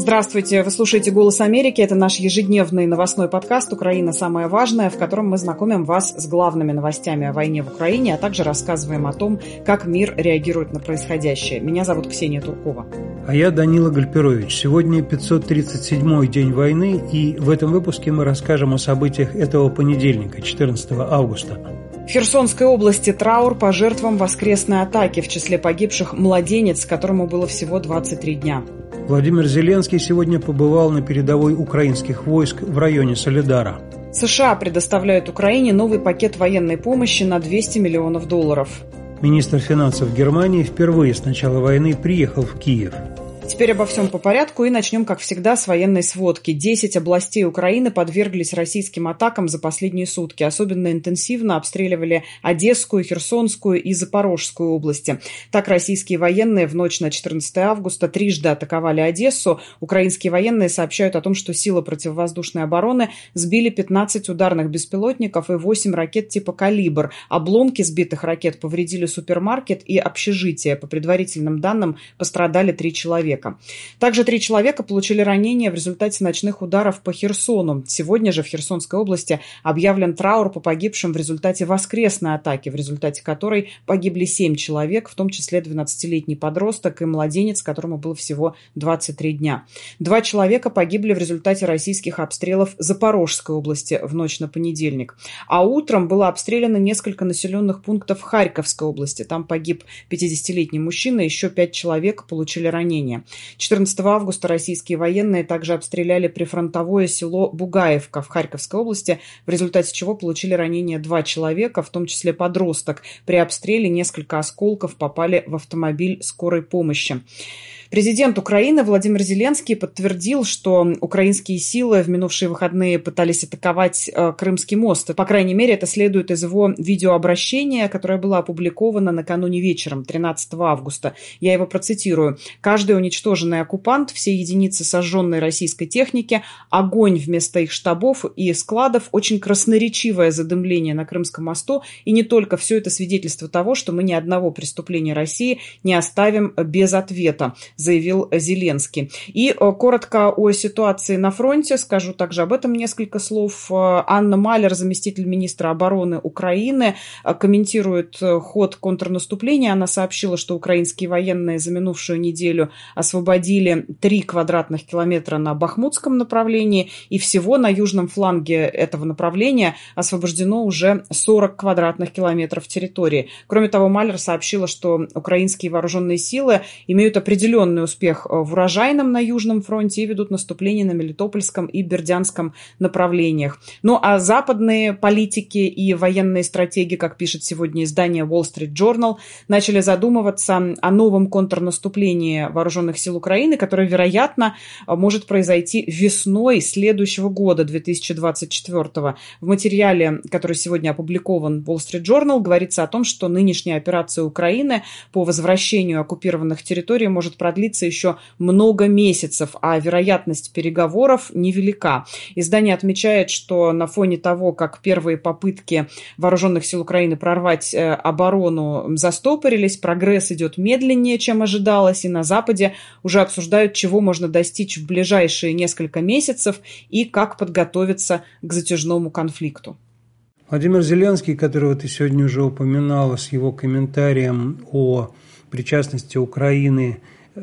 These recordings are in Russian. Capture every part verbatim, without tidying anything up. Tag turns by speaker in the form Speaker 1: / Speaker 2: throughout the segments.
Speaker 1: Здравствуйте, вы слушаете «Голос Америки». Это наш ежедневный новостной подкаст «Украина. Самое важное», в котором мы знакомим вас с главными новостями о войне в Украине, а также рассказываем о том, как мир реагирует на происходящее. Меня зовут Ксения Туркова.
Speaker 2: А я Данила Гальперович. Сегодня пятьсот тридцать седьмой день войны, и в этом выпуске мы расскажем о событиях этого понедельника, четырнадцатого августа.
Speaker 1: В Херсонской области траур по жертвам воскресной атаки, в числе погибших младенец, которому было всего двадцать три дня.
Speaker 2: Владимир Зеленский сегодня побывал на передовой украинских войск в районе Солидара.
Speaker 1: США предоставляют Украине новый пакет военной помощи на двести миллионов долларов.
Speaker 2: Министр финансов Германии впервые с начала войны приехал в Киев.
Speaker 1: Теперь обо всем по порядку и начнем, как всегда, с военной сводки. Десять областей Украины подверглись российским атакам за последние сутки. Особенно интенсивно обстреливали Одесскую, Херсонскую и Запорожскую области. Так, российские военные в ночь на четырнадцатое августа трижды атаковали Одессу. Украинские военные сообщают о том, что силы противовоздушной обороны сбили пятнадцать ударных беспилотников и восемь ракет типа «Калибр». Обломки сбитых ракет повредили супермаркет и общежитие. По предварительным данным, пострадали три человека. Также три человека получили ранения в результате ночных ударов по Херсону. Сегодня же в Херсонской области объявлен траур по погибшим в результате воскресной атаки, в результате которой погибли семь человек, в том числе двенадцатилетний подросток и младенец, которому было всего двадцать три дня. Два человека погибли в результате российских обстрелов Запорожской области в ночь на понедельник. А утром было обстреляно несколько населенных пунктов Харьковской области. Там погиб пятидесятилетний мужчина, еще пять человек получили ранения. четырнадцатого августа российские военные также обстреляли прифронтовое село Бугаевка в Харьковской области, в результате чего получили ранения два человека, в том числе подросток. При обстреле несколько осколков попали в автомобиль скорой помощи. Президент Украины Владимир Зеленский подтвердил, что украинские силы в минувшие выходные пытались атаковать э, Крымский мост. По крайней мере, это следует из его видеообращения, которое было опубликовано накануне вечером, тринадцатого августа. Я его процитирую. «Каждый уничтоженный оккупант, все единицы сожженной российской техники, огонь вместо их штабов и складов, очень красноречивое задымление на Крымском мосту, и не только все это свидетельство того, что мы ни одного преступления России не оставим без ответа», заявил Зеленский. И коротко о ситуации на фронте, скажу также об этом несколько слов. Анна Малер, заместитель министра обороны Украины, комментирует ход контрнаступления. Она сообщила, что украинские военные за минувшую неделю освободили три квадратных километра на Бахмутском направлении, и всего на южном фланге этого направления освобождено уже сорок квадратных километров территории. Кроме того, Малер сообщила, что украинские вооруженные силы имеют определенный успех в Урожайном на Южном фронте и ведут наступление на Мелитопольском и Бердянском направлениях. Ну а западные политики и военные стратеги, как пишет сегодня издание Wall Street Journal, начали задумываться о новом контрнаступлении вооруженных сил Украины, которое, вероятно, может произойти весной следующего года, две тысячи двадцать четвёртого. В материале, который сегодня опубликован в Wall Street Journal, говорится о том, что нынешняя операция Украины по возвращению оккупированных территорий может продлиться еще много месяцев, а вероятность переговоров невелика. Издание отмечает, что на фоне того, как первые попытки вооруженных сил Украины прорвать э, оборону застопорились, прогресс идет медленнее, чем ожидалось, и на Западе уже обсуждают, чего можно достичь в ближайшие несколько месяцев и как подготовиться к затяжному конфликту.
Speaker 2: Владимир Зеленский, которого ты сегодня уже упоминала, с его комментарием о причастности Украины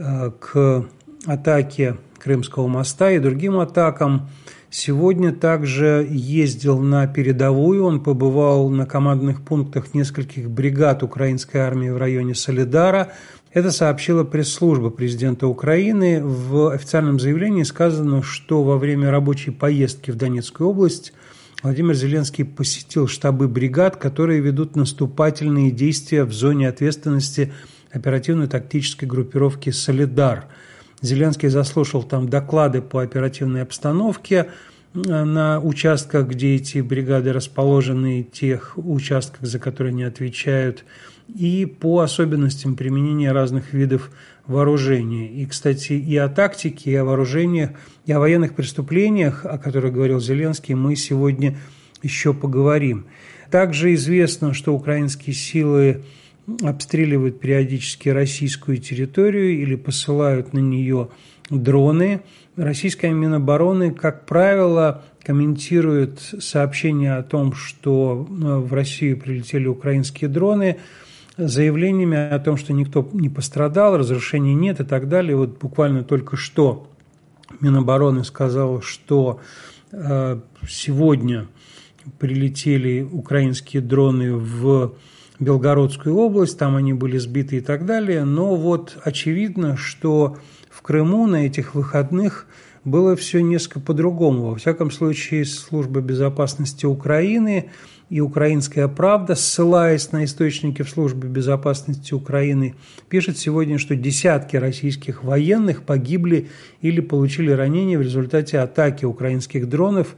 Speaker 2: к атаке Крымского моста и другим атакам, сегодня также ездил на передовую. Он побывал на командных пунктах нескольких бригад украинской армии в районе Солидара. Это сообщила пресс-служба президента Украины. В официальном заявлении сказано, что во время рабочей поездки в Донецкую область Владимир Зеленский посетил штабы бригад, которые ведут наступательные действия в зоне ответственности оперативно-тактической группировки «Солидар». Зеленский заслушал там доклады по оперативной обстановке на участках, где эти бригады расположены, тех участках, за которые они отвечают, и по особенностям применения разных видов вооружения. И, кстати, и о тактике, и о вооружениях, и о военных преступлениях, о которых говорил Зеленский, мы сегодня еще поговорим. Также известно, что украинские силы обстреливают периодически российскую территорию или посылают на нее дроны. Российская Минобороны, как правило, комментирует сообщения о том, что в Россию прилетели украинские дроны, заявлениями о том, что никто не пострадал, разрушений нет и так далее. Вот буквально только что Минобороны сказала, что э, сегодня прилетели украинские дроны в Белгородскую область, там они были сбиты и так далее. Но вот очевидно, что в Крыму на этих выходных было все несколько по-другому. Во всяком случае, Служба безопасности Украины и «Украинская правда», ссылаясь на источники в Службе безопасности Украины, пишет сегодня, что десятки российских военных погибли или получили ранения в результате атаки украинских дронов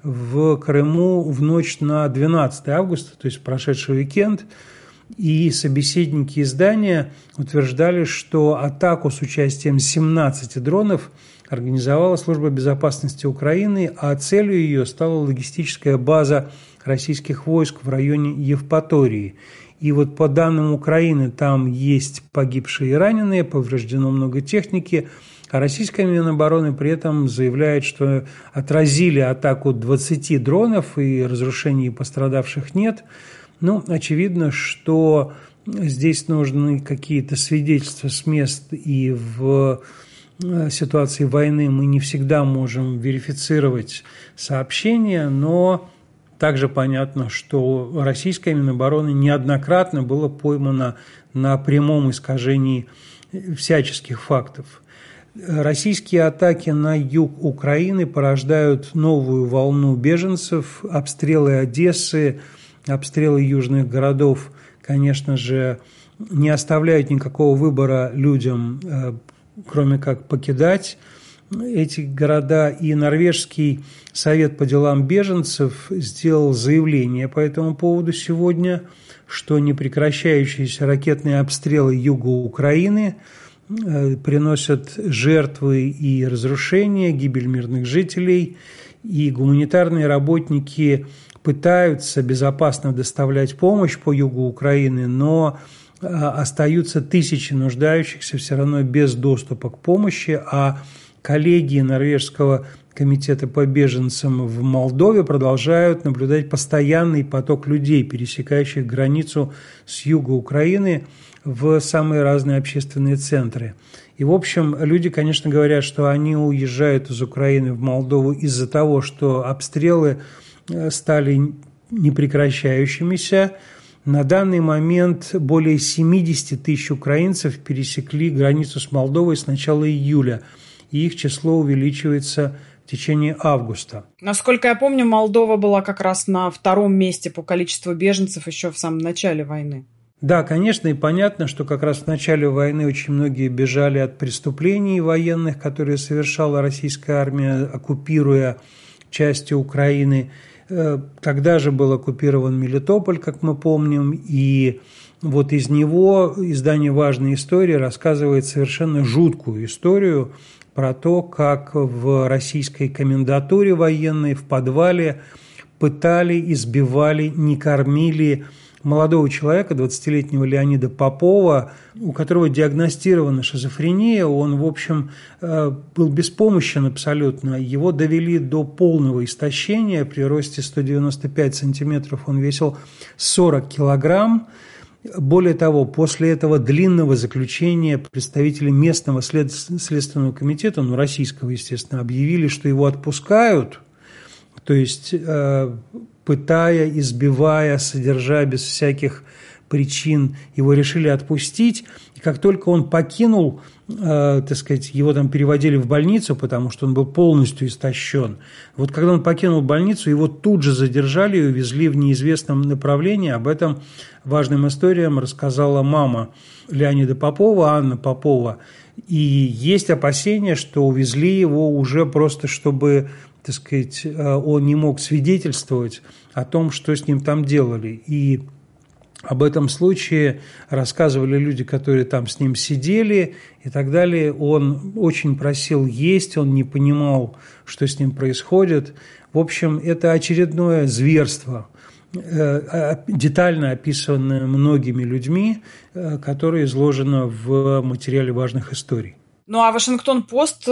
Speaker 2: в Крыму в ночь на двенадцатое августа, то есть в прошедший уикенд. И собеседники издания утверждали, что атаку с участием семнадцати дронов организовала Служба безопасности Украины, а целью ее стала логистическая база российских войск в районе Евпатории. И вот по данным Украины там есть погибшие и раненые, повреждено много техники, а российская Минобороны при этом заявляет, что отразили атаку двадцати дронов и разрушений пострадавших нет. Ну, очевидно, что здесь нужны какие-то свидетельства с мест, и в ситуации войны мы не всегда можем верифицировать сообщения, но также понятно, что российская Минобороны неоднократно было поймано на прямом искажении всяческих фактов. Российские атаки на юг Украины порождают новую волну беженцев, обстрелы Одессы, обстрелы южных городов, конечно же, не оставляют никакого выбора людям, кроме как покидать эти города. И Норвежский совет по делам беженцев сделал заявление по этому поводу сегодня, что непрекращающиеся ракетные обстрелы юга Украины приносят жертвы и разрушения, гибель мирных жителей, и гуманитарные работники пытаются безопасно доставлять помощь по югу Украины, но остаются тысячи нуждающихся все равно без доступа к помощи, а коллеги Норвежского комитета по беженцам в Молдове продолжают наблюдать постоянный поток людей, пересекающих границу с юга Украины в самые разные общественные центры. И, в общем, люди, конечно, говорят, что они уезжают из Украины в Молдову из-за того, что обстрелы стали непрекращающимися. На данный момент более семьдесят тысяч украинцев пересекли границу с Молдовой с начала июля, и их число увеличивается в течение августа.
Speaker 1: Насколько я помню, Молдова была как раз на втором месте по количеству беженцев еще в самом начале войны.
Speaker 2: Да, конечно, и понятно, что как раз в начале войны очень многие бежали от преступлений военных, которые совершала российская армия, оккупируя части Украины. Тогда же был оккупирован Мелитополь, как мы помним, и вот из него издание «Важная история» рассказывает совершенно жуткую историю про то, как в российской комендатуре военной в подвале пытали, избивали, не кормили молодого человека, двадцатилетнего Леонида Попова, у которого диагностирована шизофрения. Он, в общем, был беспомощен абсолютно. Его довели до полного истощения. При росте сто девяносто пять сантиметров он весил сорок килограмм. Более того, после этого длинного заключения представители местного след... следственного комитета, ну, российского, естественно, объявили, что его отпускают, то есть пытая, избивая, содержа без всяких причин, его решили отпустить. И как только он покинул, э, так сказать, его там переводили в больницу, потому что он был полностью истощен. Вот когда он покинул больницу, его тут же задержали и увезли в неизвестном направлении. Об этом важным историям рассказала мама Леонида Попова, Анна Попова. И есть опасения, что увезли его уже просто, чтобы, так сказать, он не мог свидетельствовать о том, что с ним там делали. И об этом случае рассказывали люди, которые там с ним сидели и так далее. Он очень просил есть, он не понимал, что с ним происходит. В общем, это очередное зверство, детально описанное многими людьми, которое изложено в материале «Важных историй».
Speaker 1: Ну а Вашингтон-Пост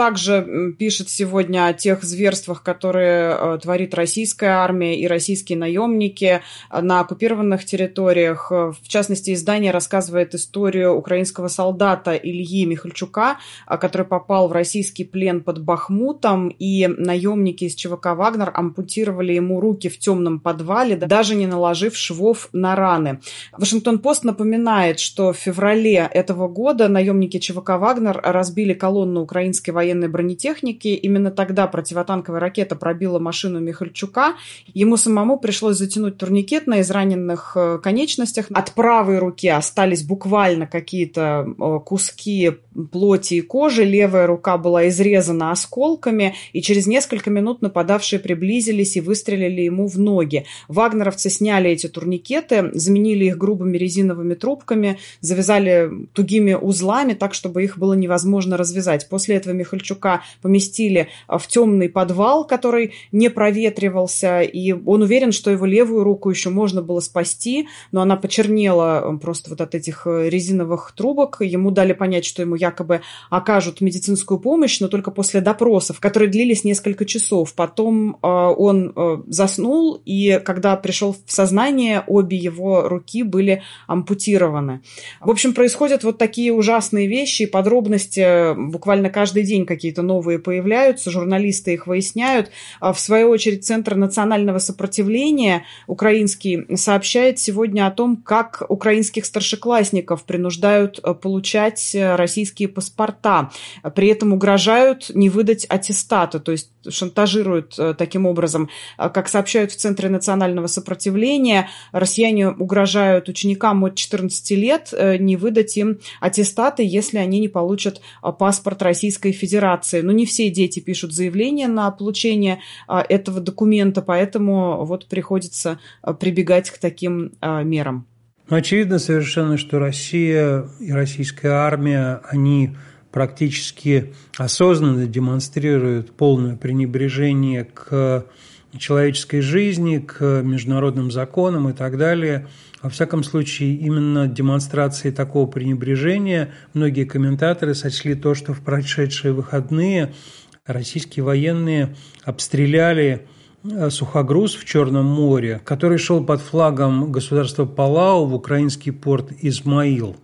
Speaker 1: также пишет сегодня о тех зверствах, которые творит российская армия и российские наемники на оккупированных территориях. В частности, издание рассказывает историю украинского солдата Ильи Михальчука, который попал в российский плен под Бахмутом, и наемники из ЧВК «Вагнер» ампутировали ему руки в темном подвале, даже не наложив швов на раны. Вашингтон-Пост напоминает, что в феврале этого года наемники ЧВК «Вагнер» разбили колонну украинской военной бронетехники. Именно тогда противотанковая ракета пробила машину Михальчука. Ему самому пришлось затянуть турникет на израненных конечностях. От правой руки остались буквально какие-то куски плоти и кожи. Левая рука была изрезана осколками. И через несколько минут нападавшие приблизились и выстрелили ему в ноги. Вагнеровцы сняли эти турникеты, заменили их грубыми резиновыми трубками, завязали тугими узлами так, чтобы их было невозможно возможно развязать. После этого Михальчука поместили в темный подвал, который не проветривался, и он уверен, что его левую руку еще можно было спасти, но она почернела просто вот от этих резиновых трубок. Ему дали понять, что ему якобы окажут медицинскую помощь, но только после допросов, которые длились несколько часов. Потом он заснул, и когда пришел в сознание, обе его руки были ампутированы. В общем, происходят вот такие ужасные вещи, и подробности буквально каждый день какие-то новые появляются, журналисты их выясняют. В свою очередь, Центр национального сопротивления украинский сообщает сегодня о том, как украинских старшеклассников принуждают получать российские паспорта. При этом угрожают не выдать аттестата, то есть шантажируют таким образом. Как сообщают в Центре национального сопротивления, россияне угрожают ученикам от четырнадцати лет не выдать им аттестаты, если они не получат паспорт Российской Федерации. Но не все дети пишут заявление на получение этого документа, поэтому вот приходится прибегать к таким мерам.
Speaker 2: Очевидно совершенно, что Россия и российская армия, они практически осознанно демонстрируют полное пренебрежение к человеческой жизни, к международным законам и так далее. Во всяком случае, именно демонстрацией такого пренебрежения многие комментаторы сочли то, что в прошедшие выходные российские военные обстреляли сухогруз в Черном море, который шел под флагом государства Палау в украинский порт Измаил.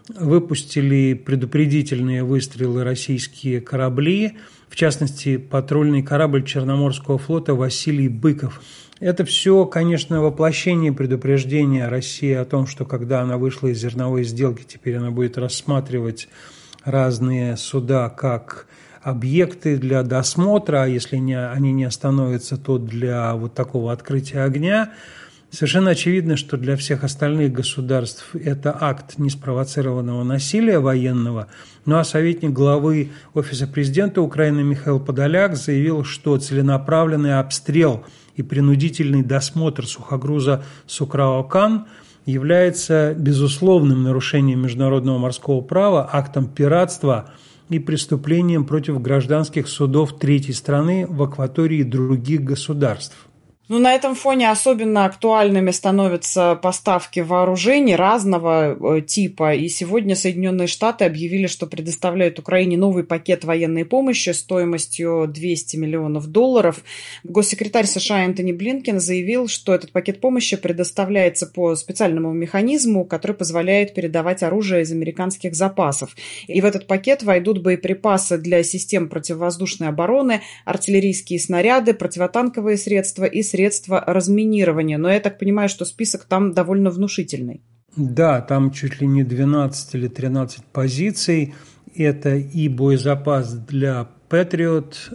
Speaker 2: Выпустили предупредительные выстрелы российские корабли, в частности, патрульный корабль Черноморского флота «Василий Быков». Это все, конечно, воплощение предупреждения России о том, что когда она вышла из зерновой сделки, теперь она будет рассматривать разные суда как объекты для досмотра, а если не, они не остановятся, то для вот такого открытия огня. Совершенно очевидно, что для всех остальных государств это акт неспровоцированного насилия военного. Ну а советник главы Офиса президента Украины Михаил Подоляк заявил, что целенаправленный обстрел и принудительный досмотр сухогруза «Сукраокан» является безусловным нарушением международного морского права, актом пиратства и преступлением против гражданских судов третьей страны в акватории других государств.
Speaker 1: Ну, на этом фоне особенно актуальными становятся поставки вооружений разного типа. И сегодня Соединенные Штаты объявили, что предоставляют Украине новый пакет военной помощи стоимостью двести миллионов долларов. Госсекретарь США Энтони Блинкен заявил, что этот пакет помощи предоставляется по специальному механизму, который позволяет передавать оружие из американских запасов. И в этот пакет войдут боеприпасы для систем противовоздушной обороны, артиллерийские снаряды, противотанковые средства и средства разминирования. Но я так понимаю, что список там довольно внушительный.
Speaker 2: Да, там чуть ли не двенадцать или тринадцать позиций. Это и боезапас для Патриот,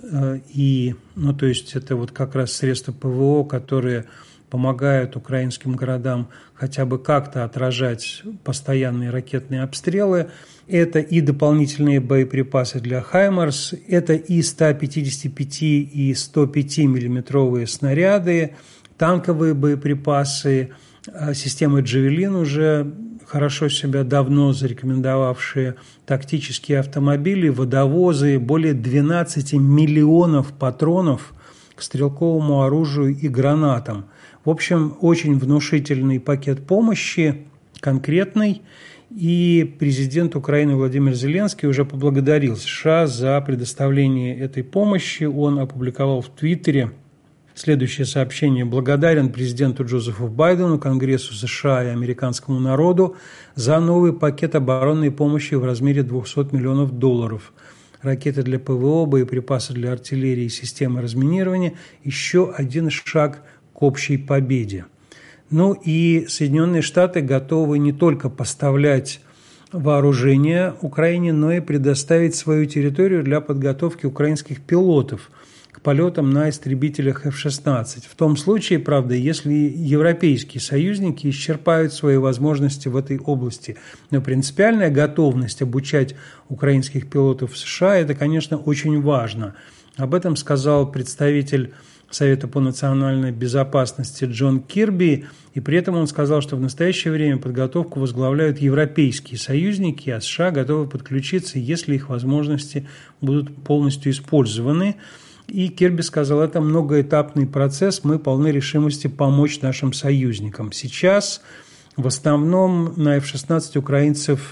Speaker 2: и, ну, то есть это вот как раз средства ПВО, которые помогают украинским городам хотя бы как-то отражать постоянные ракетные обстрелы. Это и дополнительные боеприпасы для «Хаймарс», это и сто пятьдесят пять и сто пять миллиметровые снаряды, танковые боеприпасы, системы «Джавелин», уже хорошо себя давно зарекомендовавшие, тактические автомобили, водовозы, более двенадцать миллионов патронов к стрелковому оружию и гранатам. В общем, очень внушительный пакет помощи, конкретный. И президент Украины Владимир Зеленский уже поблагодарил США за предоставление этой помощи. Он опубликовал в Твиттере следующее сообщение. «Благодарен президенту Джозефу Байдену, Конгрессу США и американскому народу за новый пакет оборонной помощи в размере двухсот миллионов долларов. Ракеты для ПВО, боеприпасы для артиллерии и системы разминирования – еще один шаг к общей победе». Ну и Соединенные Штаты готовы не только поставлять вооружение Украине, но и предоставить свою территорию для подготовки украинских пилотов к полетам на истребителях эф шестнадцать. В том случае, правда, если европейские союзники исчерпают свои возможности в этой области. Но принципиальная готовность обучать украинских пилотов в США – это, конечно, очень важно. Об этом сказал представитель Совета по национальной безопасности Джон Кирби, и при этом он сказал, что в настоящее время подготовку возглавляют европейские союзники, а США готовы подключиться, если их возможности будут полностью использованы. И Кирби сказал, это многоэтапный процесс, мы полны решимости помочь нашим союзникам. Сейчас в основном на эф шестнадцать украинцев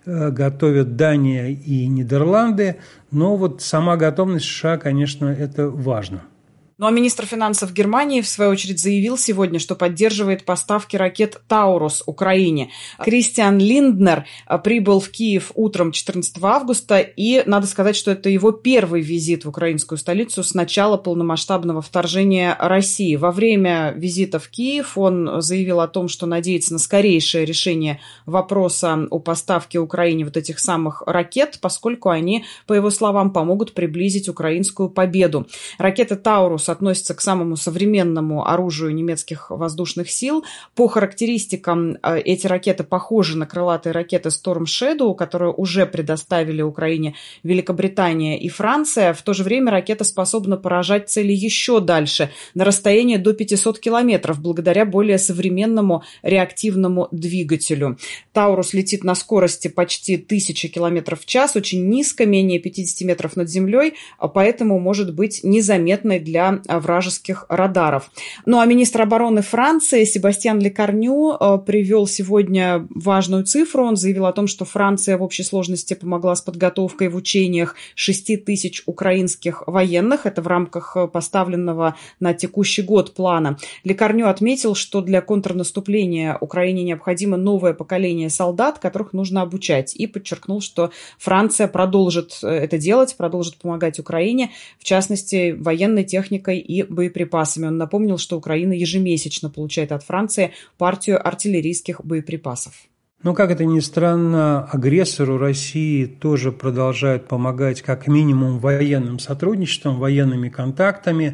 Speaker 2: готовят Дания и Нидерланды, но вот сама готовность США, конечно, это важно.
Speaker 1: Ну а министр финансов Германии, в свою очередь, заявил сегодня, что поддерживает поставки ракет «Таурус» Украине. Кристиан Линднер прибыл в Киев утром четырнадцатого августа, и надо сказать, что это его первый визит в украинскую столицу с начала полномасштабного вторжения России. Во время визита в Киев он заявил о том, что надеется на скорейшее решение вопроса о поставке Украине вот этих самых ракет, поскольку они, по его словам, помогут приблизить украинскую победу. Ракеты «Таурус» относится к самому современному оружию немецких воздушных сил. По характеристикам эти ракеты похожи на крылатые ракеты Storm Shadow, которые уже предоставили Украине Великобритания и Франция. В то же время ракета способна поражать цели еще дальше, на расстояние до пятисот километров, благодаря более современному реактивному двигателю. Таурус летит на скорости почти тысячи километров в час, очень низко, менее пятидесяти метров над землей, поэтому может быть незаметной для вражеских радаров. Ну а министр обороны Франции Себастьян Лекарню привел сегодня важную цифру. Он заявил о том, что Франция в общей сложности помогла с подготовкой в учениях шести тысяч украинских военных. Это в рамках поставленного на текущий год плана. Лекарню отметил, что для контрнаступления Украине необходимо новое поколение солдат, которых нужно обучать. И подчеркнул, что Франция продолжит это делать, продолжит помогать Украине, в частности, военной техникой и боеприпасами. Он напомнил, что Украина ежемесячно получает от Франции партию артиллерийских боеприпасов.
Speaker 2: Ну, как это ни странно, агрессору России тоже продолжают помогать как минимум военным сотрудничеством, военными контактами.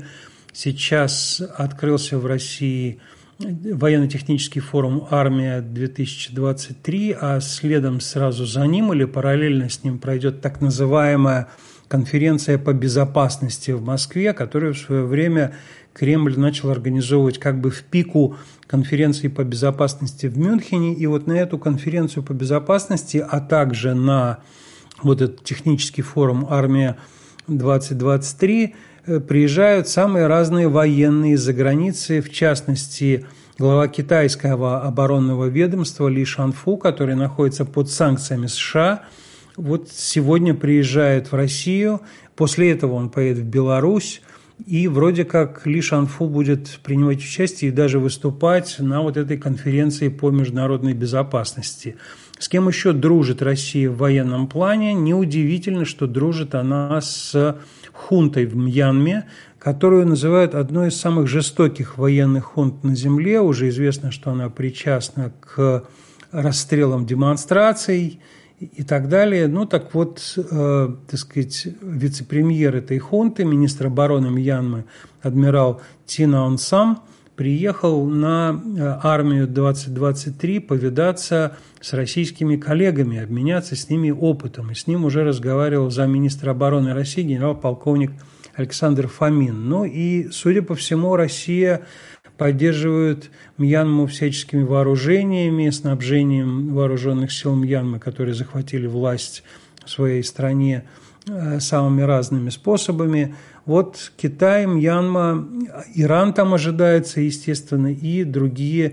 Speaker 2: Сейчас открылся в России военно-технический форум «Армия-две тысячи двадцать три», а следом сразу за ним или параллельно с ним пройдет так называемая конференция по безопасности в Москве, которую в свое время Кремль начал организовывать как бы в пику конференции по безопасности в Мюнхене. И вот на эту конференцию по безопасности, а также на вот этот технический форум «Армия-двадцать двадцать три» приезжают самые разные военные из-за границы, в частности, глава китайского оборонного ведомства Ли Шанфу, который находится под санкциями США, вот сегодня приезжает в Россию, после этого он поедет в Беларусь, и вроде как Ли Шанфу будет принимать участие и даже выступать на вот этой конференции по международной безопасности. С кем еще дружит Россия в военном плане? Неудивительно, что дружит она с хунтой в Мьянме, которую называют одной из самых жестоких военных хунт на земле. Уже известно, что она причастна к расстрелам демонстраций и так далее. Ну, так вот, э, так сказать, вице-премьер этой хунты, министр обороны Мьянмы, адмирал Тин Аун Сам, приехал на армию двадцать двадцать три повидаться с российскими коллегами, обменяться с ними опытом. И с ним уже разговаривал замминистра обороны России генерал-полковник Александр Фомин. Ну и, судя по всему, Россия поддерживает Мьянму всяческими вооружениями, снабжением вооруженных сил Мьянмы, которые захватили власть в своей стране самыми разными способами. Вот Китай, Мьянма, Иран там ожидается, естественно, и другие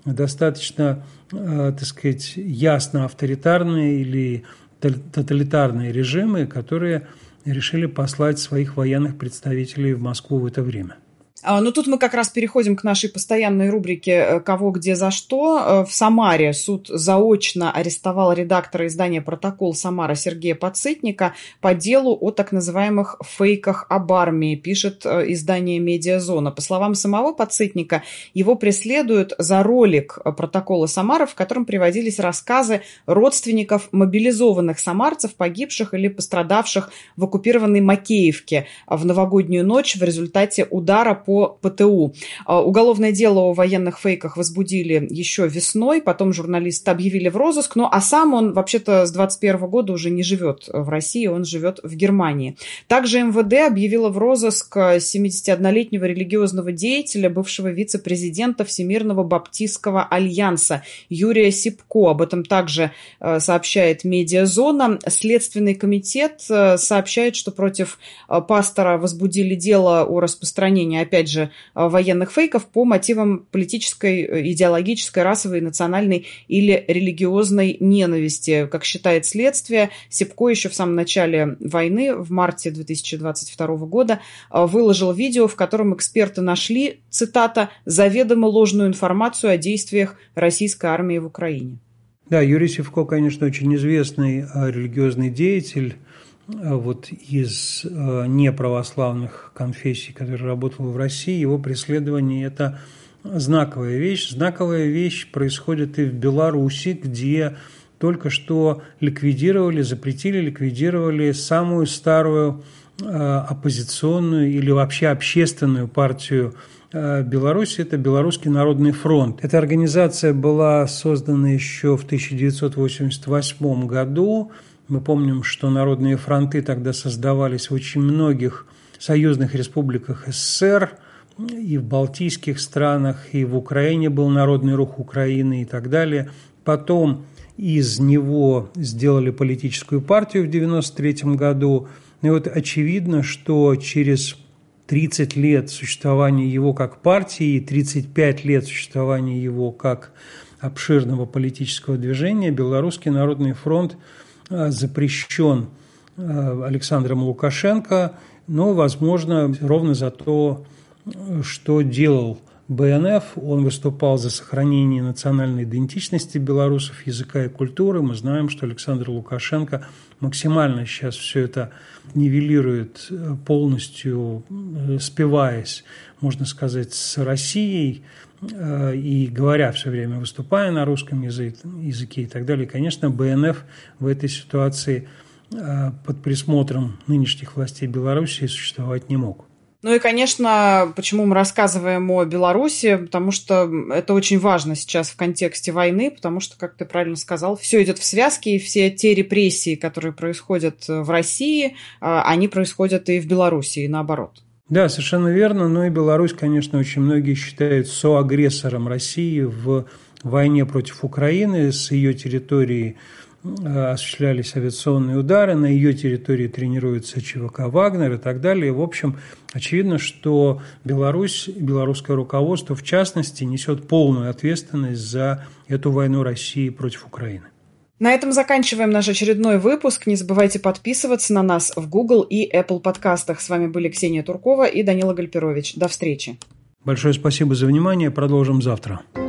Speaker 2: достаточно, так сказать, ясно авторитарные или тоталитарные режимы, которые решили послать своих военных представителей в Москву в это время.
Speaker 1: Ну, тут мы как раз переходим к нашей постоянной рубрике «Кого, где, за что». В Самаре суд заочно арестовал редактора издания «Протокол Самара» Сергея Подсытника по делу о так называемых фейках об армии, пишет издание «Медиазона». По словам самого Подсытника, его преследуют за ролик «Протокола Самара», в котором приводились рассказы родственников мобилизованных самарцев, погибших или пострадавших в оккупированной Макеевке в новогоднюю ночь в результате удара по ПТУ. Уголовное дело о военных фейках возбудили еще весной, потом журналиста объявили в розыск, ну а сам он вообще-то с двадцать первого года уже не живет в России, он живет в Германии. Также эм вэ дэ объявило в розыск семидесятиоднолетнего религиозного деятеля, бывшего вице-президента Всемирного Баптистского альянса Юрия Сипко. Об этом также сообщает «Медиазона». Следственный комитет сообщает, что против пастора возбудили дело о распространении, опять же, военных фейков по мотивам политической, идеологической, расовой, национальной или религиозной ненависти. Как считает следствие, Сипко еще в самом начале войны, в марте две тысячи двадцать второго года, выложил видео, в котором эксперты нашли, цитата, «заведомо ложную информацию о действиях российской армии в Украине».
Speaker 2: Да, Юрий Сипко, конечно, очень известный религиозный деятель, вот из э, неправославных конфессий, который работал в России. Его преследование – это знаковая вещь. Знаковая вещь происходит и в Беларуси, где только что ликвидировали, запретили, ликвидировали самую старую э, оппозиционную или вообще общественную партию э, Беларуси – это Белорусский народный фронт. Эта организация была создана еще в тысяча девятьсот восемьдесят восьмом году. Мы помним, что народные фронты тогда создавались в очень многих союзных республиках эс эс эс эр, и в балтийских странах, и в Украине был Народный рух Украины и так далее. Потом из него сделали политическую партию в девяносто третьем году. И вот очевидно, что через тридцать лет существования его как партии и тридцать пять лет существования его как обширного политического движения Белорусский народный фронт запрещен Александром Лукашенко, но, возможно, ровно за то, что делал бэ эн эф. Он выступал за сохранение национальной идентичности белорусов, языка и культуры. Мы знаем, что Александр Лукашенко максимально сейчас все это нивелирует, полностью спиваясь, можно сказать, с Россией, и говоря все время, выступая на русском языке и так далее. Конечно, бэ эн эф в этой ситуации под присмотром нынешних властей Беларуси существовать не мог.
Speaker 1: Ну и, конечно, почему мы рассказываем о Беларуси, потому что это очень важно сейчас в контексте войны, потому что, как ты правильно сказал, все идет в связке, и все те репрессии, которые происходят в России, они происходят и в Беларуси, и наоборот.
Speaker 2: Да, совершенно верно. Ну и Беларусь, конечно, очень многие считают соагрессором России в войне против Украины. С ее территории осуществлялись авиационные удары, на ее территории тренируется че вэ ка «Вагнер» и так далее. В общем, очевидно, что Беларусь, белорусское руководство, в частности, несет полную ответственность за эту войну России против Украины.
Speaker 1: На этом заканчиваем наш очередной выпуск. Не забывайте подписываться на нас в Google и Apple подкастах. С вами были Ксения Туркова и Данила Гальперович. До встречи.
Speaker 2: Большое спасибо за внимание. Продолжим завтра.